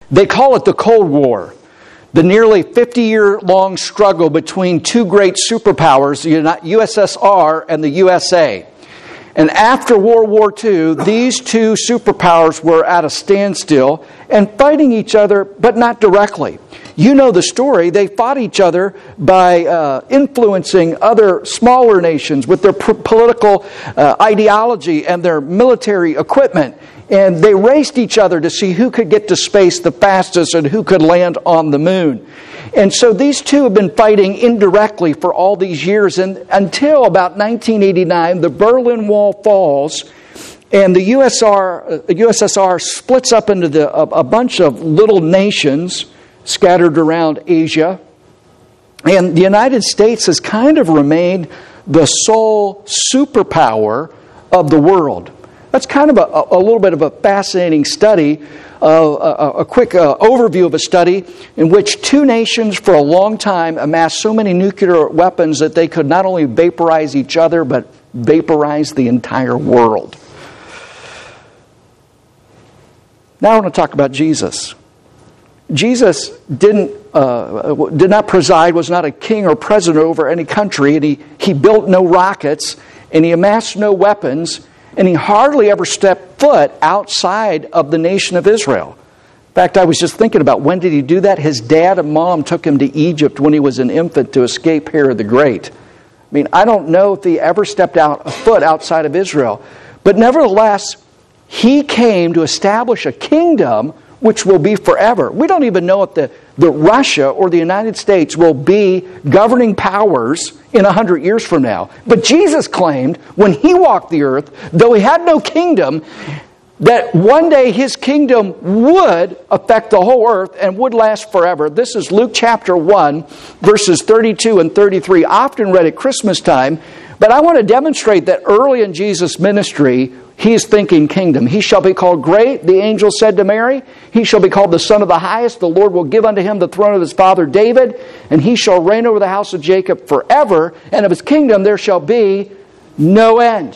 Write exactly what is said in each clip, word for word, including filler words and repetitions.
They call it the Cold War, the nearly fifty-year-long struggle between two great superpowers, the U S S R and the U S A. And after World War Two, these two superpowers were at a standstill and fighting each other, but not directly. You know the story. They fought each other by uh, influencing other smaller nations with their p- political uh, ideology and their military equipment. And they raced each other to see who could get to space the fastest and who could land on the moon. And so these two have been fighting indirectly for all these years. And until about nineteen eighty-nine, the Berlin Wall falls, and the U S R, U S S R splits up into the, a, a bunch of little nations scattered around Asia. And the United States has kind of remained the sole superpower of the world. That's kind of a, a little bit of a fascinating study, uh, a, a quick uh, overview of a study in which two nations for a long time amassed so many nuclear weapons that they could not only vaporize each other, but vaporize the entire world. Now I want to talk about Jesus. Jesus didn't uh, did not preside, was not a king or president over any country, and he, he built no rockets, and he amassed no weapons, and he hardly ever stepped foot outside of the nation of Israel. In fact, I was just thinking about when did he do that? His dad and mom took him to Egypt when he was an infant to escape Herod the Great. I mean, I don't know if he ever stepped out a foot outside of Israel. But nevertheless, he came to establish a kingdom which will be forever. We don't even know if the, the Russia or the United States will be governing powers in a hundred years from now. But Jesus claimed when he walked the earth, though he had no kingdom, that one day his kingdom would affect the whole earth and would last forever. This is Luke chapter one, verses thirty-two and thirty-three, often read at Christmas time. But I want to demonstrate that early in Jesus' ministry, he's thinking kingdom. He shall be called great, the angel said to Mary. He shall be called the Son of the Highest. The Lord will give unto him the throne of his father David, and he shall reign over the house of Jacob forever, and of his kingdom there shall be no end.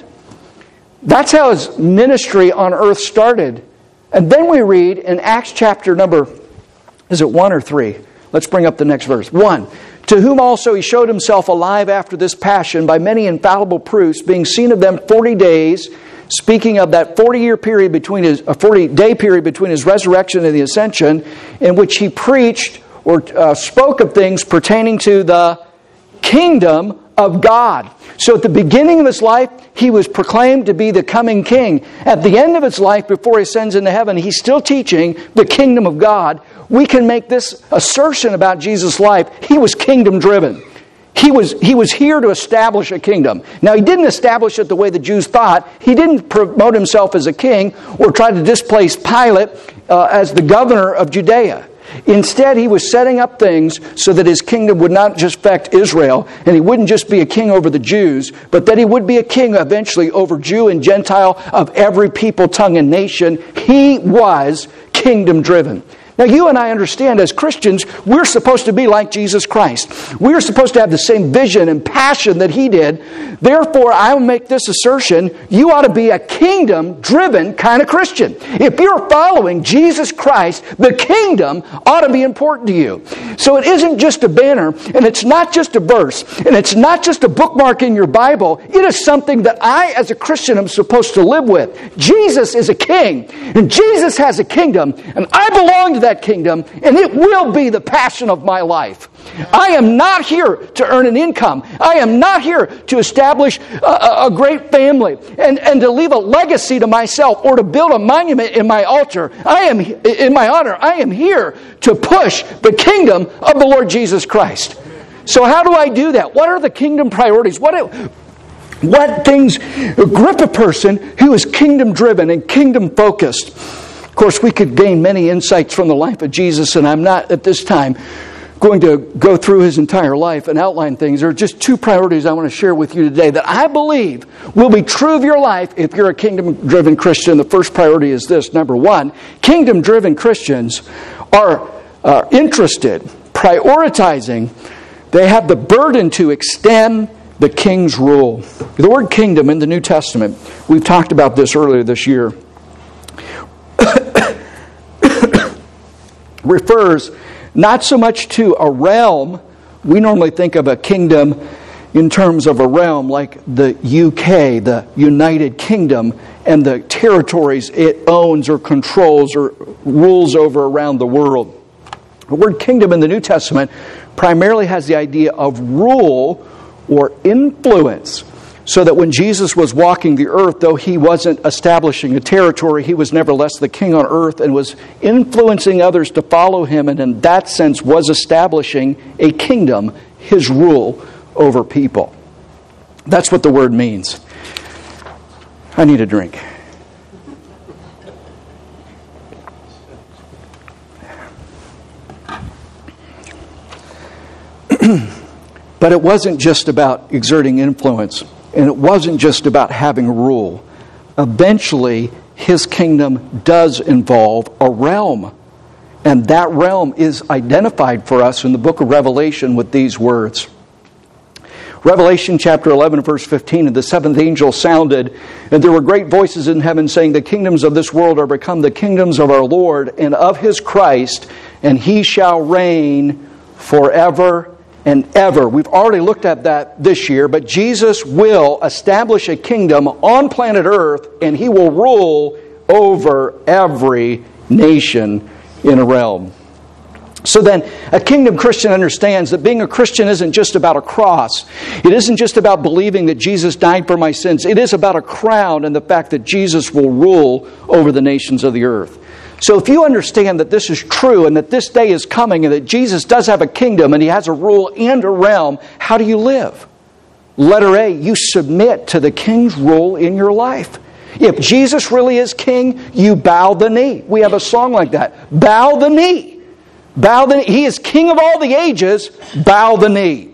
That's how his ministry on earth started. And then we read in Acts chapter number, is it one or three? Let's bring up the next verse. One. To whom also he showed himself alive after this passion by many infallible proofs, being seen of them forty days, speaking of that forty-year period between his, a forty-day period between his resurrection and the ascension, in which he preached or uh, spoke of things pertaining to the kingdom of God. So at the beginning of his life, he was proclaimed to be the coming king. At the end of his life, before he ascends into heaven, he's still teaching the kingdom of God. We can make this assertion about Jesus' life. He was kingdom driven. He was, he was here to establish a kingdom. Now, he didn't establish it the way the Jews thought. He didn't promote himself as a king or try to displace Pilate uh, as the governor of Judea. Instead, he was setting up things so that his kingdom would not just affect Israel, and he wouldn't just be a king over the Jews, but that he would be a king eventually over Jew and Gentile of every people, tongue, and nation. He was kingdom driven. Now, you and I understand as Christians, we're supposed to be like Jesus Christ. We're supposed to have the same vision and passion that He did. Therefore, I will make this assertion, you ought to be a kingdom-driven kind of Christian. If you're following Jesus Christ, the kingdom ought to be important to you. So it isn't just a banner, and it's not just a verse, and it's not just a bookmark in your Bible. It is something that I, as a Christian, am supposed to live with. Jesus is a king, and Jesus has a kingdom, and I belong to that kingdom, and it will be the passion of my life. I am not here to earn an income. I am not here to establish a, a great family and, and to leave a legacy to myself or to build a monument in my altar. I am in my honor. I am here to push the kingdom of the Lord Jesus Christ. So how do I do that? What are the kingdom priorities? What what things grip a person who is kingdom driven and kingdom focused? Of course, we could gain many insights from the life of Jesus, and I'm not at this time going to go through His entire life and outline things. There are just two priorities I want to share with you today that I believe will be true of your life if you're a kingdom-driven Christian. The first priority is this. Number one, kingdom-driven Christians are, are interested, prioritizing, they have the burden to extend the king's rule. The word kingdom in the New Testament, we've talked about this earlier this year. refers not so much to a realm. We normally think of a kingdom in terms of a realm like the U K, the United Kingdom, and the territories it owns or controls or rules over around the world. The word kingdom in the New Testament primarily has the idea of rule or influence. So that when Jesus was walking the earth, though he wasn't establishing a territory, he was nevertheless the king on earth and was influencing others to follow him, and in that sense was establishing a kingdom, his rule over people. That's what the word means. I need a drink. But it wasn't just about exerting influence. And it wasn't just about having rule. Eventually, his kingdom does involve a realm. And that realm is identified for us in the book of Revelation with these words. Revelation chapter eleven, verse fifteen, and the seventh angel sounded, and there were great voices in heaven saying, the kingdoms of this world are become the kingdoms of our Lord and of his Christ, and he shall reign forever and ever. We've already looked at that this year, but Jesus will establish a kingdom on planet Earth, and he will rule over every nation in a realm. So then, a kingdom Christian understands that being a Christian isn't just about a cross. It isn't just about believing that Jesus died for my sins. It is about a crown and the fact that Jesus will rule over the nations of the earth. So if you understand that this is true and that this day is coming and that Jesus does have a kingdom and he has a rule and a realm, how do you live? Letter A, you submit to the king's rule in your life. If Jesus really is king, you bow the knee. We have a song like that. Bow the knee. Bow the knee. He is king of all the ages. Bow the knee.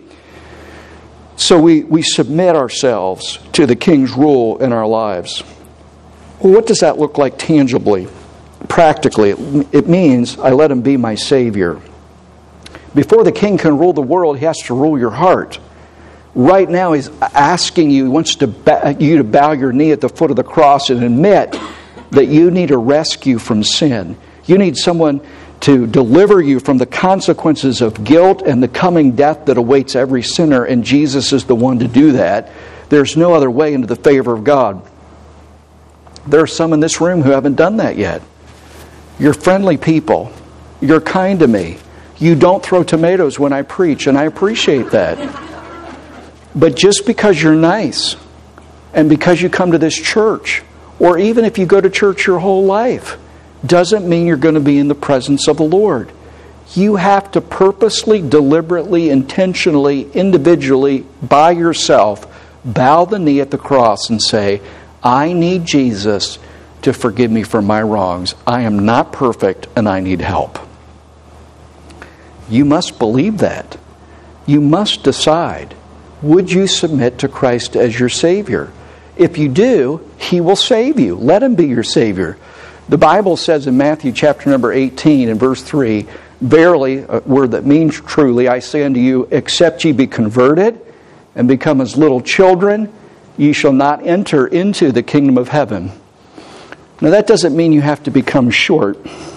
So we, we submit ourselves to the king's rule in our lives. Well, what does that look like tangibly? Practically, it means I let him be my Savior. Before the king can rule the world, he has to rule your heart. Right now, he's asking you, he wants to bow, you to bow your knee at the foot of the cross and admit that you need a rescue from sin. You need someone to deliver you from the consequences of guilt and the coming death that awaits every sinner, and Jesus is the one to do that. There's no other way into the favor of God. There are some in this room who haven't done that yet. You're friendly people. You're kind to me. You don't throw tomatoes when I preach, and I appreciate that. But just because you're nice, and because you come to this church, or even if you go to church your whole life, doesn't mean you're going to be in the presence of the Lord. You have to purposely, deliberately, intentionally, individually, by yourself, bow the knee at the cross and say, I need Jesus to forgive me for my wrongs. I am not perfect and I need help. You must believe that. You must decide, would you submit to Christ as your Savior? If you do, He will save you. Let Him be your Savior. The Bible says in Matthew chapter number eighteen and verse three, verily, a word that means truly, I say unto you, except ye be converted and become as little children, ye shall not enter into the kingdom of heaven. Now that doesn't mean you have to become short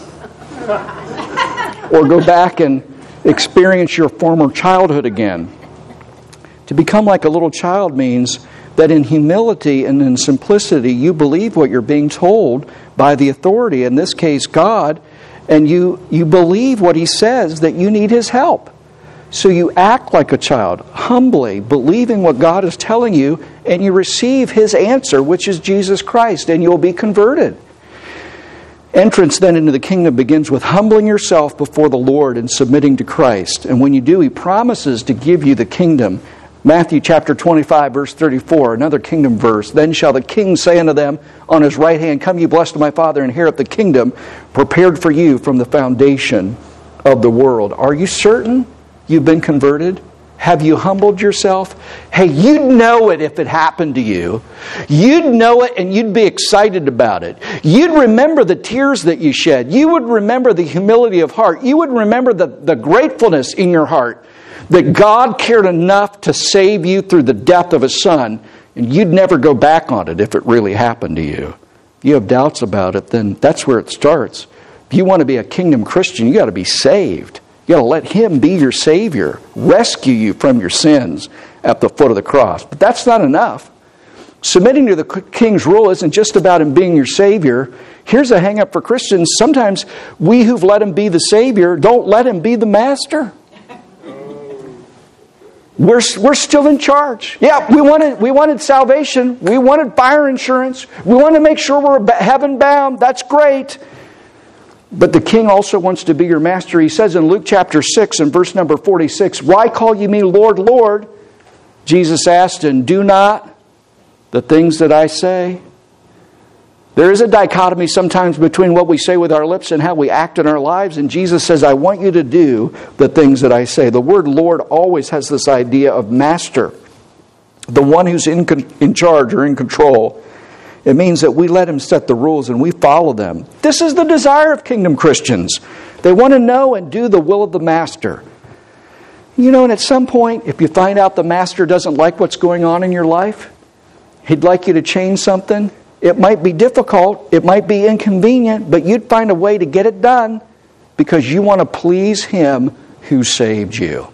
or go back and experience your former childhood again. To become like a little child means that in humility and in simplicity you believe what you're being told by the authority, in this case God, and you, you believe what He says, that you need His help. So you act like a child, humbly, believing what God is telling you, and you receive His answer, which is Jesus Christ, and you'll be converted. Entrance then into the kingdom begins with humbling yourself before the Lord and submitting to Christ. And when you do, He promises to give you the kingdom. Matthew chapter twenty-five, verse thirty-four, another kingdom verse. Then shall the king say unto them on his right hand, Come ye blessed of my Father, inherit the kingdom prepared for you from the foundation of the world. Are you certain you've been converted? Have you humbled yourself? Hey, you'd know it if it happened to you. You'd know it and you'd be excited about it. You'd remember the tears that you shed. You would remember the humility of heart. You would remember the, the gratefulness in your heart that God cared enough to save you through the death of His Son, and you'd never go back on it if it really happened to you. If you have doubts about it, then that's where it starts. If If you want to be a kingdom Christian, you got to be saved. You got to let Him be your Savior, rescue you from your sins at the foot of the cross. But that's not enough. Submitting to the King's rule isn't just about Him being your Savior. Here's a hang-up for Christians. Sometimes we who've let Him be the Savior don't let Him be the master. We're, we're still in charge. Yeah, we wanted, we wanted salvation. We wanted fire insurance. We want to make sure we're heaven bound. That's great. But the King also wants to be your master. He says in Luke chapter six and verse number forty-six, "Why call ye me Lord, Lord?" Jesus asked, "And do not the things that I say?" There is a dichotomy sometimes between what we say with our lips and how we act in our lives. And Jesus says, "I want you to do the things that I say." The word Lord always has this idea of master, the one who's in, in charge or in control. It means that we let Him set the rules and we follow them. This is the desire of kingdom Christians. They want to know and do the will of the master. You know, and at some point, if you find out the master doesn't like what's going on in your life, he'd like you to change something, it might be difficult, it might be inconvenient, but you'd find a way to get it done because you want to please Him who saved you.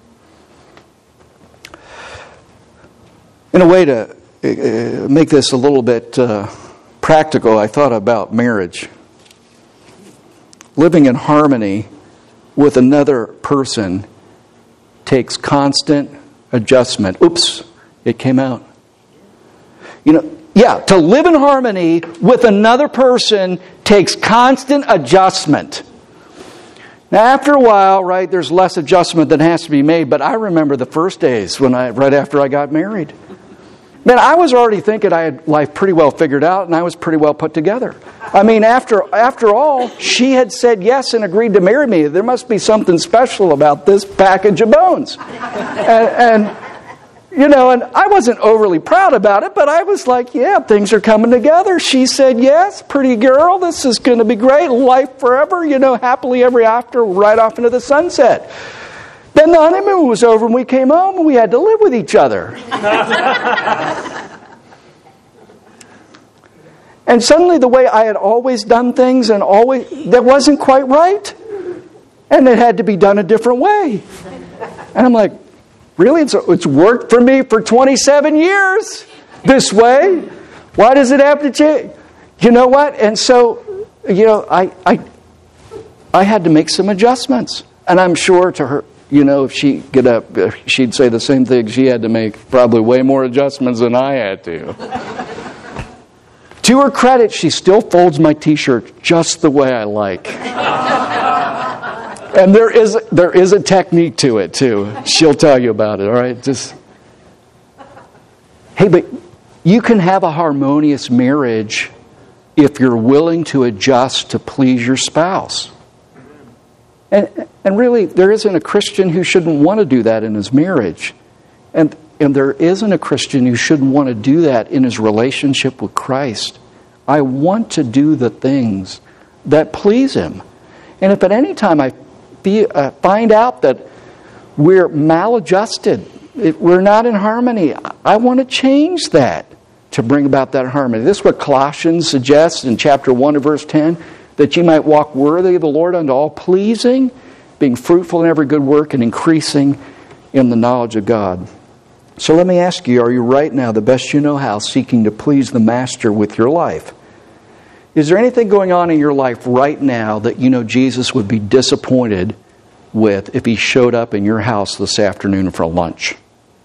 In a way to uh, make this a little bit uh, practical, I thought about marriage. Living in harmony with another person takes constant adjustment. Oops, it came out. You know, yeah, to live in harmony with another person takes constant adjustment. Now, after a while, right, there's less adjustment that has to be made. But I remember the first days when I, right after I got married. Man, I was already thinking I had life pretty well figured out, and I was pretty well put together. I mean, after after all, she had said yes and agreed to marry me. There must be something special about this package of bones. And, and you know, and I wasn't overly proud about it, but I was like, yeah, things are coming together. She said yes, pretty girl, this is going to be great, life forever, you know, happily ever after, right off into the sunset. Then the honeymoon was over and we came home and we had to live with each other. And suddenly the way I had always done things and always, that wasn't quite right. And it had to be done a different way. And I'm like, really? It's, it's worked for me for twenty-seven years this way. Why does it have to change? You know what? And so, you know, I, I, I had to make some adjustments. And I'm sure to her, you know, if she get up, she'd say the same thing. She had to make probably way more adjustments than I had to. To her credit, she still folds my T-shirt just the way I like. And there is there is a technique to it too. She'll tell you about it. All right, just hey, but you can have a harmonious marriage if you're willing to adjust to please your spouse. And and really, there isn't a Christian who shouldn't want to do that in his marriage. And and there isn't a Christian who shouldn't want to do that in his relationship with Christ. I want to do the things that please Him. And if at any time I be, uh, find out that we're maladjusted, if we're not in harmony, I want to change that to bring about that harmony. This is what Colossians suggests in chapter one and verse ten, that you might walk worthy of the Lord unto all pleasing, being fruitful in every good work and increasing in the knowledge of God. So let me ask you, are you right now, the best you know how, seeking to please the Master with your life? Is there anything going on in your life right now that you know Jesus would be disappointed with if He showed up in your house this afternoon for lunch?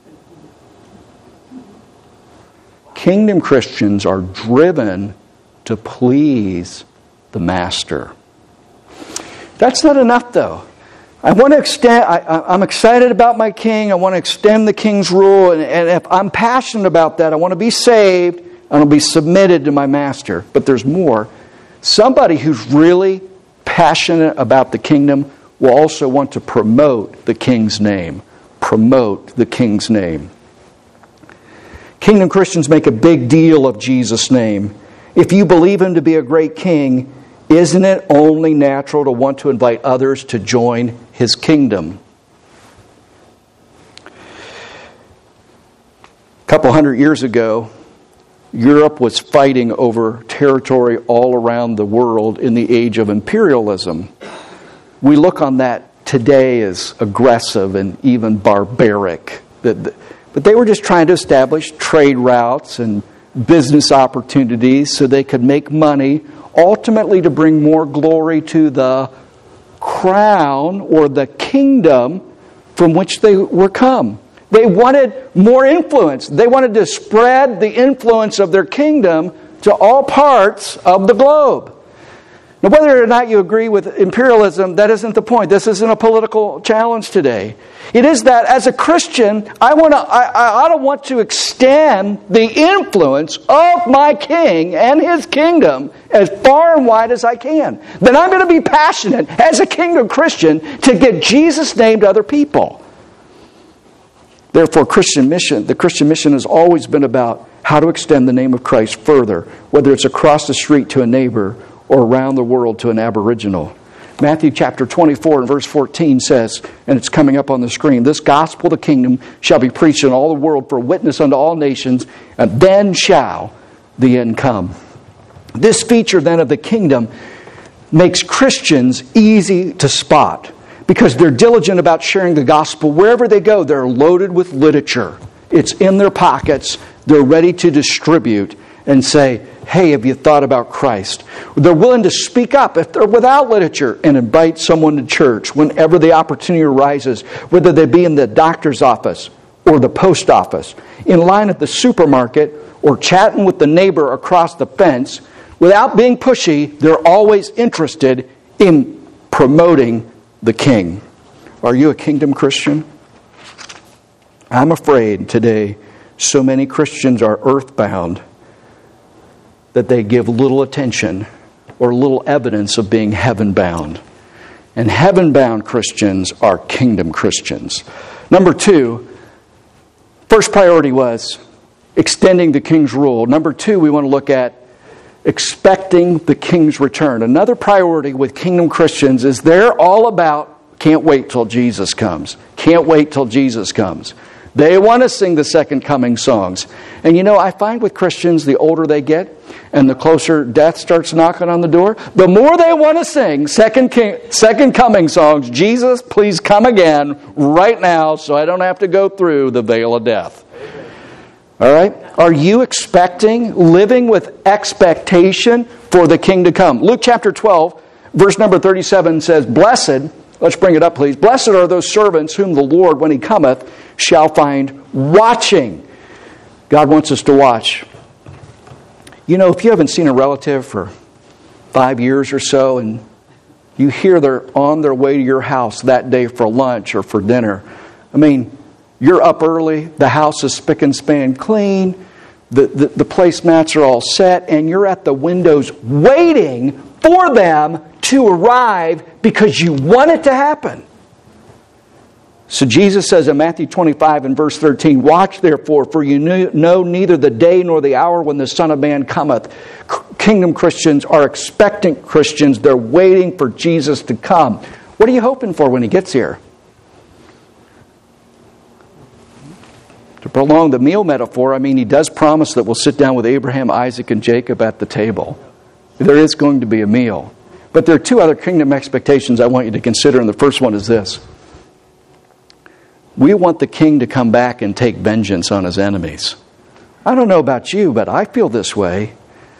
Kingdom Christians are driven to please the Master. That's not enough, though. I want to extend, I, I'm excited about my King. I want to extend the King's rule. And, and if I'm passionate about that, I want to be saved. I want to be submitted to my Master. But there's more. Somebody who's really passionate about the kingdom will also want to promote the King's name. Promote the King's name. Kingdom Christians make a big deal of Jesus' name. If you believe Him to be a great King, isn't it only natural to want to invite others to join His kingdom? A couple hundred years ago, Europe was fighting over territory all around the world in the age of imperialism. We look on that today as aggressive and even barbaric. But they were just trying to establish trade routes and business opportunities so they could make money, ultimately to bring more glory to the crown or the kingdom from which they were come. They wanted more influence. They wanted to spread the influence of their kingdom to all parts of the globe. Now, whether or not you agree with imperialism, that isn't the point. This isn't a political challenge today. It is that as a Christian, I want to, I, I ought to want to extend the influence of my king and his kingdom as far and wide as I can. Then I'm going to be passionate as a kingdom Christian to get Jesus' name to other people. Therefore, Christian mission, the Christian mission has always been about how to extend the name of Christ further, whether it's across the street to a neighbor or around the world to an aboriginal. Matthew chapter twenty-four and verse fourteen says, and it's coming up on the screen, "This gospel of the kingdom shall be preached in all the world for a witness unto all nations, and then shall the end come." This feature then of the kingdom makes Christians easy to spot because they're diligent about sharing the gospel. Wherever they go, they're loaded with literature. It's in their pockets. They're ready to distribute and say, "Hey, have you thought about Christ?" They're willing to speak up if they're without literature and invite someone to church whenever the opportunity arises, whether they be in the doctor's office or the post office, in line at the supermarket, or chatting with the neighbor across the fence. Without being pushy, they're always interested in promoting the King. Are you a kingdom Christian? I'm afraid today so many Christians are earthbound that they give little attention or little evidence of being heaven-bound. And heaven-bound Christians are kingdom Christians. Number two, first priority was extending the king's rule. Number two, we want to look at expecting the king's return. Another priority with kingdom Christians is they're all about can't wait till Jesus comes. Can't wait till Jesus comes. They want to sing the second coming songs. And you know, I find with Christians, the older they get and the closer death starts knocking on the door, the more they want to sing second, king, second coming songs. Jesus, please come again right now so I don't have to go through the veil of death. All right? Are you expecting, living with expectation for the king to come? Luke chapter twelve, verse number thirty-seven says, "Blessed," let's bring it up please, "blessed are those servants whom the Lord, when He cometh, shall find watching." God wants us to watch. You know, if you haven't seen a relative for five years or so and you hear they're on their way to your house that day for lunch or for dinner, I mean, you're up early, the house is spick and span clean, the, the, the placemats are all set, and you're at the windows waiting for them to arrive because you want it to happen. So Jesus says in Matthew twenty-five and verse thirteen, "Watch therefore, for you know neither the day nor the hour when the Son of Man cometh." Kingdom Christians are expectant Christians. They're waiting for Jesus to come. What are you hoping for when He gets here? To prolong the meal metaphor, I mean, He does promise that we'll sit down with Abraham, Isaac, and Jacob at the table. There is going to be a meal. But there are two other kingdom expectations I want you to consider, and the first one is this. We want the king to come back and take vengeance on his enemies. I don't know about you, but I feel this way.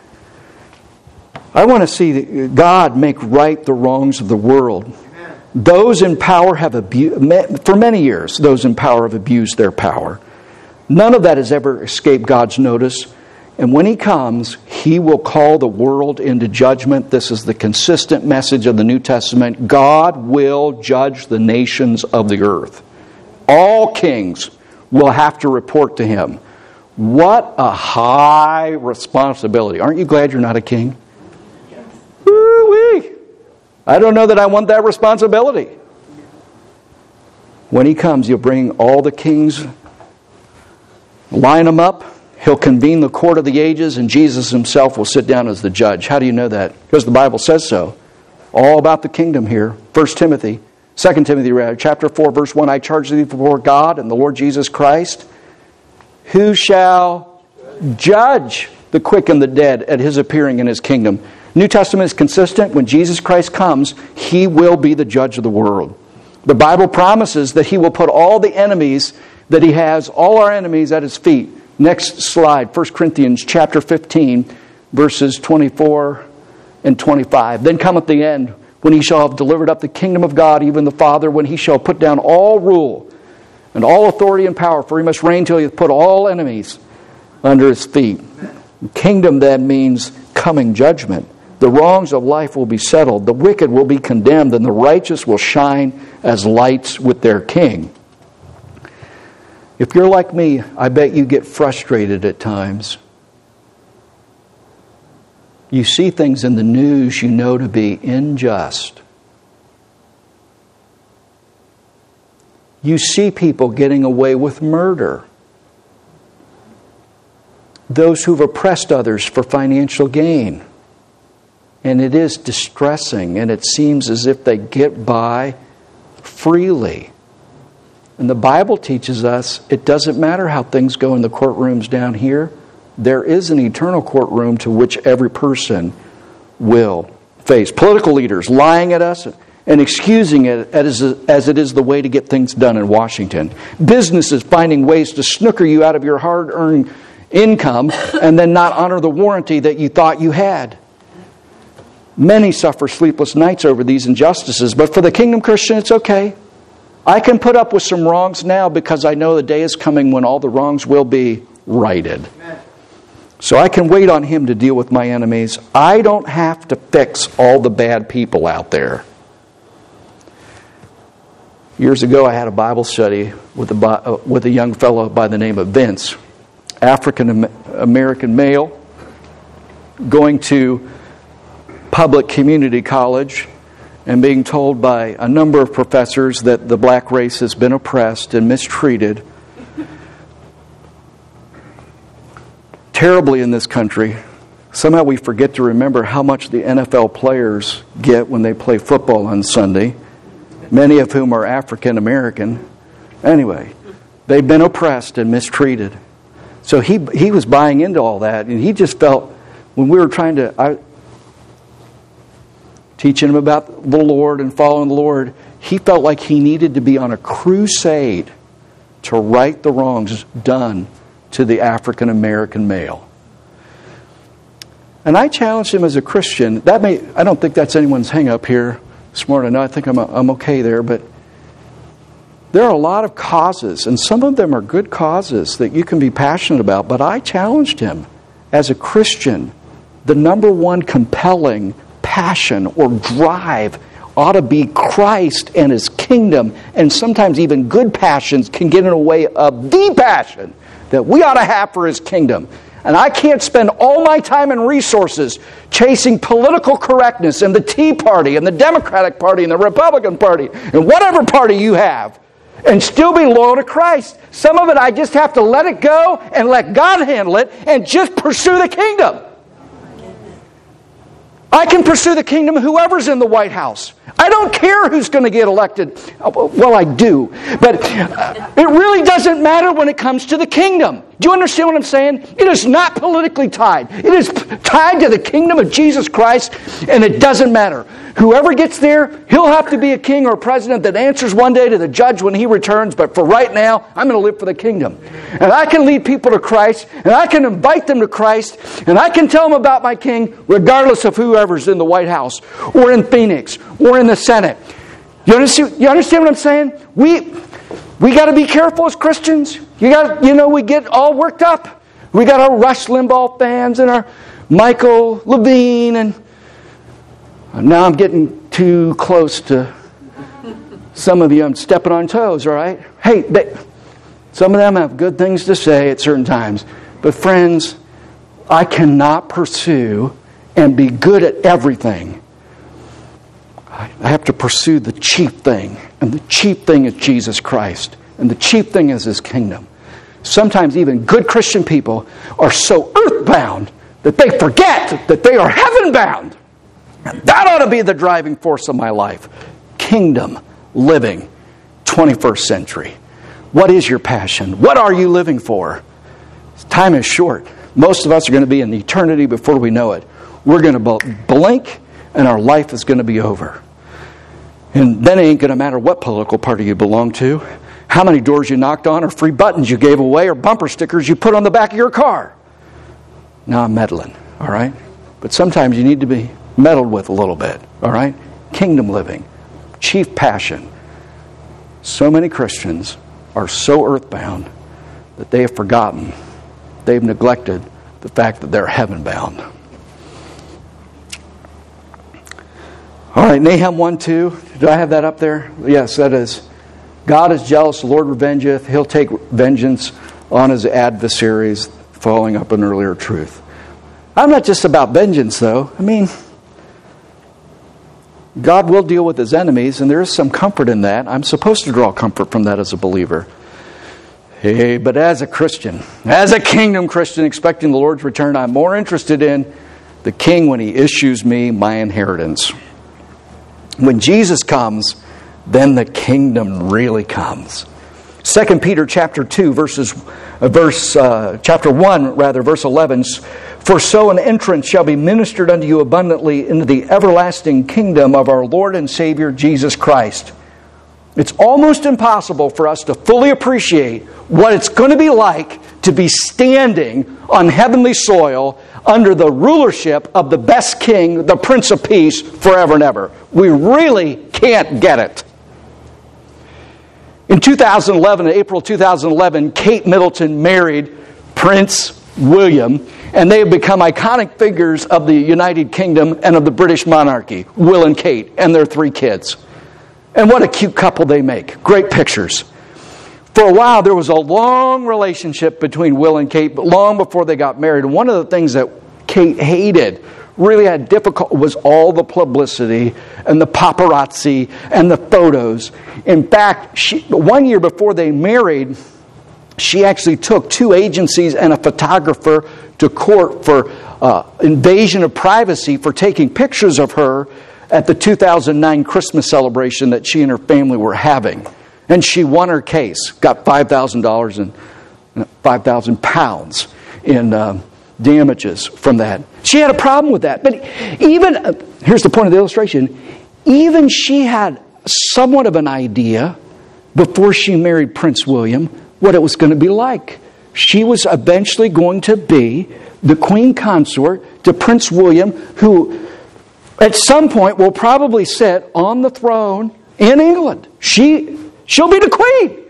I want to see God make right the wrongs of the world. Amen. Those in power have abused, for many years, those in power have abused their power. None of that has ever escaped God's notice. And when He comes, He will call the world into judgment. This is the consistent message of the New Testament. God will judge the nations of the earth. All kings will have to report to Him. What a high responsibility. Aren't you glad you're not a king? Yes. Woo-wee. I don't know that I want that responsibility. When He comes, He'll bring all the kings, line them up. He'll convene the court of the ages, and Jesus Himself will sit down as the judge. How do you know that? Because the Bible says so. All about the kingdom here. First Timothy. Second Timothy, chapter four, verse one, "I charge thee before God and the Lord Jesus Christ, who shall judge the quick and the dead at his appearing in his kingdom. New Testament is consistent. When Jesus Christ comes, he will be the judge of the world. The Bible promises that he will put all the enemies that he has, all our enemies, at his feet. Next slide, First Corinthians chapter fifteen, verses twenty-four and twenty-five. Then cometh the end, when he shall have delivered up the kingdom of God, even the Father, when he shall put down all rule and all authority and power, for he must reign till he hath put all enemies under his feet. Kingdom then means coming judgment. The wrongs of life will be settled, the wicked will be condemned, and the righteous will shine as lights with their king. If you're like me, I bet you get frustrated at times. You see things in the news you know to be unjust. You see people getting away with murder. Those who've oppressed others for financial gain. And it is distressing, and it seems as if they get by freely. And the Bible teaches us it doesn't matter how things go in the courtrooms down here. There is an eternal courtroom to which every person will face. Political leaders lying at us and excusing it as, as it is the way to get things done in Washington. Businesses finding ways to snooker you out of your hard-earned income and then not honor the warranty that you thought you had. Many suffer sleepless nights over these injustices, but for the kingdom Christian, it's okay. I can put up with some wrongs now because I know the day is coming when all the wrongs will be righted. Amen. So I can wait on him to deal with my enemies. I don't have to fix all the bad people out there. Years ago, I had a Bible study with a, with a young fellow by the name of Vince, African American male, going to public community college and being told by a number of professors that the black race has been oppressed and mistreated terribly in this country. Somehow we forget to remember how much the N F L players get when they play football on Sunday, many of whom are African American. Anyway, they've been oppressed and mistreated. So he he was buying into all that, and he just felt, when we were trying to I, teaching him about the Lord and following the Lord, he felt like he needed to be on a crusade to right the wrongs done to the African American male. And I challenged him as a Christian. That may I don't think that's anyone's hang up here this morning. I think I'm I'm okay there, but there are a lot of causes, and some of them are good causes that you can be passionate about. But I challenged him as a Christian. The number one compelling passion or drive ought to be Christ and His kingdom, and sometimes even good passions can get in the way of the passion that we ought to have for His kingdom. And I can't spend all my time and resources chasing political correctness and the Tea Party and the Democratic Party and the Republican Party and whatever party you have and still be loyal to Christ. Some of it I just have to let it go and let God handle it and just pursue the kingdom. I can pursue the kingdom whoever's in the White House. I don't care who's going to get elected. Well, I do. But it really doesn't matter when it comes to the kingdom. Do you understand what I'm saying? It is not politically tied. It is tied to the kingdom of Jesus Christ, and it doesn't matter. Whoever gets there, he'll have to be a king or a president that answers one day to the judge when he returns. But for right now, I'm going to live for the kingdom. And I can lead people to Christ, and I can invite them to Christ, and I can tell them about my king regardless of whoever's in the White House or in Phoenix or in the Senate. You understand, you understand what I'm saying? We we got to be careful as Christians. You got, you know, we get all worked up. We got our Rush Limbaugh fans and our Michael Levine, and now I'm getting too close to some of you. I'm stepping on toes, all right? Hey, they, some of them have good things to say at certain times. But friends, I cannot pursue and be good at everything. I have to pursue the chief thing. And the chief thing is Jesus Christ. And the chief thing is His kingdom. Sometimes even good Christian people are so earthbound that they forget that they are heaven-bound. And that ought to be the driving force of my life. Kingdom living, twenty-first century. What is your passion? What are you living for? Time is short. Most of us are going to be in eternity before we know it. We're going to blink and our life is going to be over. And then it ain't going to matter what political party you belong to, how many doors you knocked on, or free buttons you gave away, or bumper stickers you put on the back of your car. Now I'm meddling, all right? But sometimes you need to be meddled with a little bit, all right? Kingdom living, chief passion. So many Christians are so earthbound that they have forgotten, they've neglected the fact that they're heaven-bound. All right, Nahum one two. Do I have that up there? Yes, that is. God is jealous, the Lord revengeth. He'll take vengeance on his adversaries, following up an earlier truth. I'm not just about vengeance, though. I mean, God will deal with his enemies, and there is some comfort in that. I'm supposed to draw comfort from that as a believer. Hey, but as a Christian, as a kingdom Christian expecting the Lord's return, I'm more interested in the King when he issues me my inheritance. When Jesus comes, then the kingdom really comes. Second Peter chapter two, verses, uh, verse uh, chapter one, rather, verse eleven. For so an entrance shall be ministered unto you abundantly into the everlasting kingdom of our Lord and Savior Jesus Christ. It's almost impossible for us to fully appreciate what it's going to be like to be standing on heavenly soil under the rulership of the best king, the Prince of Peace, forever and ever. We really can't get it. In two thousand eleven, in April two thousand eleven, Kate Middleton married Prince William, and they have become iconic figures of the United Kingdom and of the British monarchy, Will and Kate, and their three kids. And what a cute couple they make. Great pictures. For a while, there was a long relationship between Will and Kate, but long before they got married. And one of the things that Kate hated, really had difficult, was all the publicity and the paparazzi and the photos. In fact, she, one year before they married, she actually took two agencies and a photographer to court for uh, invasion of privacy for taking pictures of her at the two thousand nine Christmas celebration that she and her family were having. And she won her case, got five thousand dollars and five thousand pounds in uh, damages from that. She had a problem with that. But even, uh, here's the point of the illustration, even she had somewhat of an idea before she married Prince William what it was going to be like. She was eventually going to be the queen consort to Prince William, who at some point will probably sit on the throne in England. She, she'll be the queen.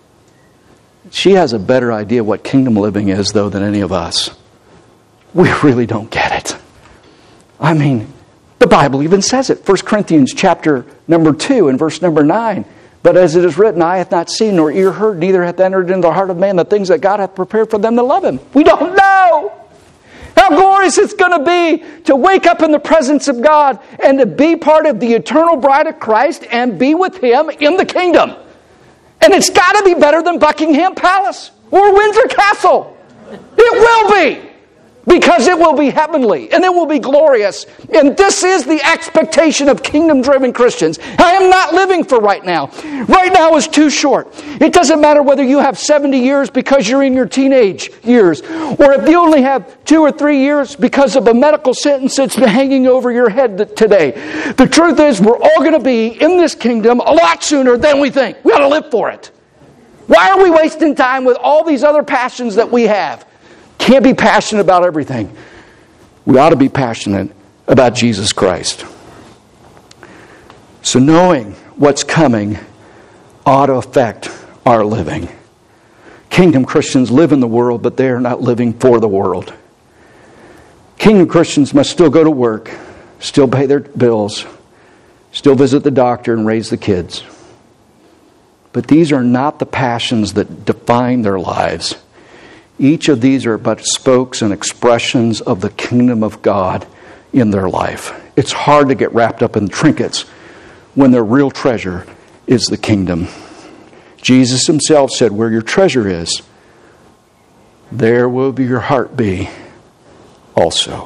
She has a better idea what kingdom living is, though, than any of us. We really don't get it. I mean, the Bible even says it. First Corinthians chapter number two and verse number nine. But as it is written, eye hath not seen, nor ear heard, neither hath entered into the heart of man the things that God hath prepared for them that love him. We don't know how glorious it's going to be to wake up in the presence of God and to be part of the eternal bride of Christ and be with him in the kingdom. And it's got to be better than Buckingham Palace or Windsor Castle. It will be. Because it will be heavenly and it will be glorious. And this is the expectation of kingdom-driven Christians. I am not living for right now. Right now is too short. It doesn't matter whether you have seventy years because you're in your teenage years, or if you only have two or three years because of a medical sentence that's been hanging over your head today. The truth is, we're all going to be in this kingdom a lot sooner than we think. We ought to live for it. Why are we wasting time with all these other passions that we have? Can't be passionate about everything. We ought to be passionate about Jesus Christ. So knowing what's coming ought to affect our living. Kingdom Christians live in the world, but they are not living for the world. Kingdom Christians must still go to work, still pay their bills, still visit the doctor and raise the kids. But these are not the passions that define their lives. Each of these are but spokes and expressions of the kingdom of God in their life. It's hard to get wrapped up in trinkets when their real treasure is the kingdom. Jesus himself said, where your treasure is, there will be your heart be also.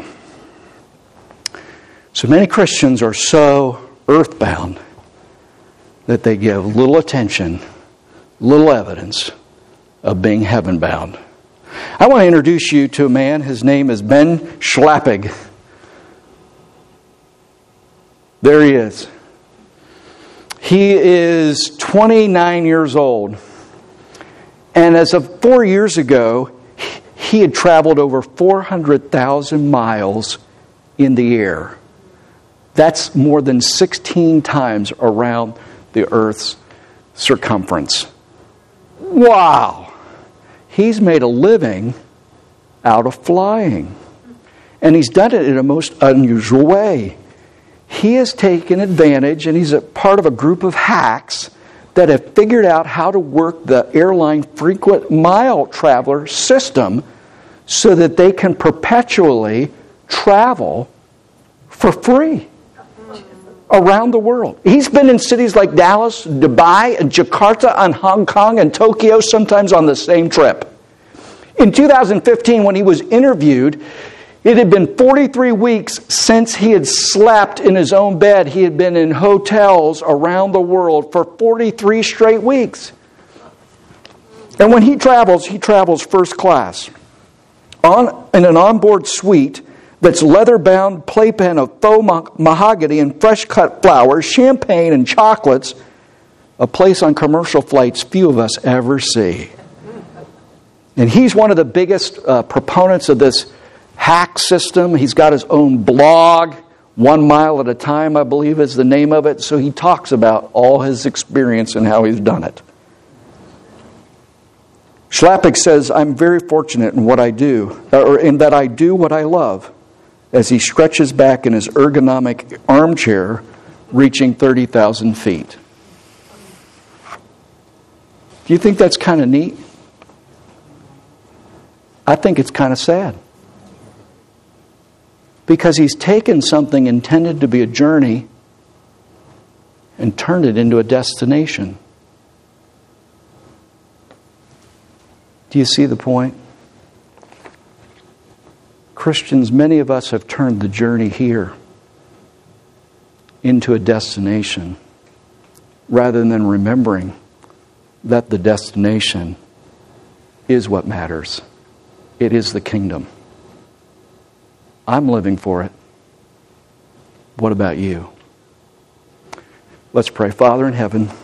So many Christians are so earthbound that they give little attention, little evidence of being heaven-bound. I want to introduce you to a man. His name is Ben Schlappig. There he is. He is twenty-nine years old. And as of four years ago, he had traveled over four hundred thousand miles in the air. That's more than sixteen times around the Earth's circumference. Wow! He's made a living out of flying. And he's done it in a most unusual way. He has taken advantage, and he's a part of a group of hacks that have figured out how to work the airline frequent mile traveler system so that they can perpetually travel for free around the world. He's been in cities like Dallas, Dubai, and Jakarta, and Hong Kong, and Tokyo, sometimes on the same trip. In two thousand fifteen, when he was interviewed, it had been forty-three weeks since he had slept in his own bed. He had been in hotels around the world for forty-three straight weeks. And when he travels, he travels first class. On, in an onboard suite that's leather-bound playpen of faux mahogany and fresh-cut flowers, champagne and chocolates, a place on commercial flights few of us ever see. And he's one of the biggest uh, proponents of this hack system. He's got his own blog, One Mile at a Time, I believe is the name of it. So he talks about all his experience and how he's done it. Schlappig says, I'm very fortunate in what I do, or in that I do what I love, as he stretches back in his ergonomic armchair, reaching thirty thousand feet. Do you think that's kind of neat? I think it's kind of sad. Because he's taken something intended to be a journey and turned it into a destination. Do you see the point? Christians, many of us have turned the journey here into a destination rather than remembering that the destination is what matters. It is the kingdom. I'm living for it. What about you? Let's pray. Father in heaven,